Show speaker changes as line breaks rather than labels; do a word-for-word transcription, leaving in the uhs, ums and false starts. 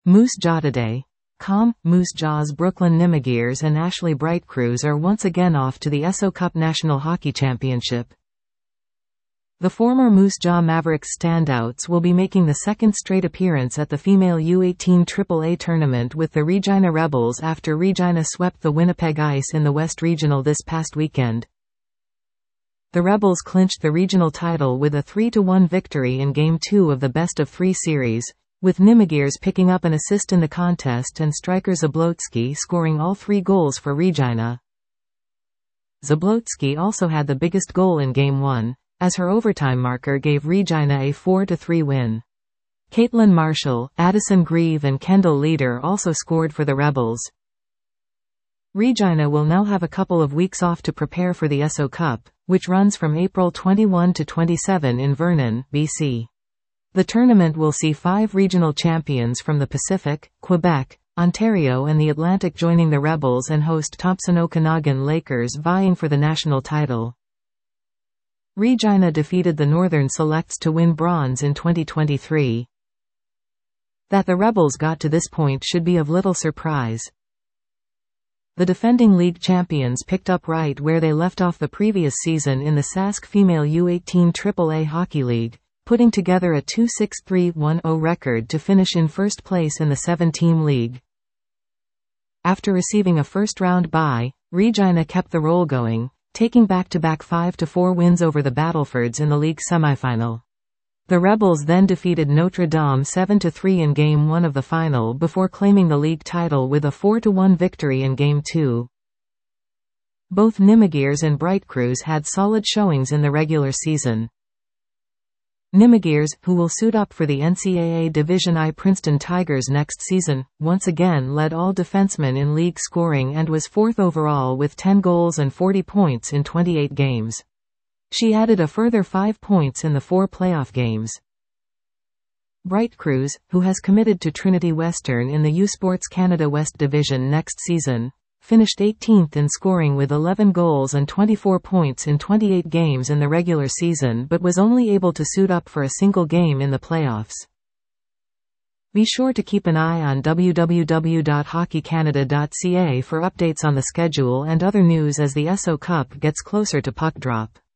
Moose Jaw today. Com, Moose Jaw's Brooklyn Nimigears and Ashley Bright Crews are once again off to the S O Cup National Hockey Championship. The former Moose Jaw Mavericks standouts will be making the second straight appearance at the female U eighteen triple A tournament with the Regina Rebels after Regina swept the Winnipeg Ice in the West Regional this past weekend. The Rebels clinched the regional title with a three to one victory in Game two of the best-of-three series, with Nimigears picking up an assist in the contest and striker Zablotski scoring all three goals for Regina. Zablotski also had the biggest goal in Game one, as her overtime marker gave Regina a four to three win. Caitlin Marshall, Addison Grieve and Kendall Leader also scored for the Rebels. Regina will now have a couple of weeks off to prepare for the S O Cup, which runs from April twenty-first to twenty-seventh in Vernon, B C. The tournament will see five regional champions from the Pacific, Quebec, Ontario and the Atlantic joining the Rebels and host Thompson Okanagan Lakers vying for the national title. Regina defeated the Northern Selects to win bronze in twenty twenty-three. That the Rebels got to this point should be of little surprise. The defending league champions picked up right where they left off the previous season in the Sask Female U eighteen triple A Hockey League, putting together a two six three one oh record to finish in first place in the seven-team league. After receiving a first-round bye, Regina kept the roll going, taking back-to-back five to four wins over the Battlefords in the league semifinal. The Rebels then defeated Notre Dame seven to three in Game one of the final before claiming the league title with a four to one victory in Game two. Both Nimigears and Bright Crews had solid showings in the regular season. Nimigears, who will suit up for the N C double A Division I Princeton Tigers next season, once again led all defensemen in league scoring and was fourth overall with ten goals and forty points in twenty-eight games. She added a further five points in the four playoff games. Bright Crews, who has committed to Trinity Western in the U Sports Canada West Division next season, finished eighteenth in scoring with eleven goals and twenty-four points in twenty-eight games in the regular season but was only able to suit up for a single game in the playoffs. Be sure to keep an eye on w w w dot hockey canada dot c a for updates on the schedule and other news as the S O Cup gets closer to puck drop.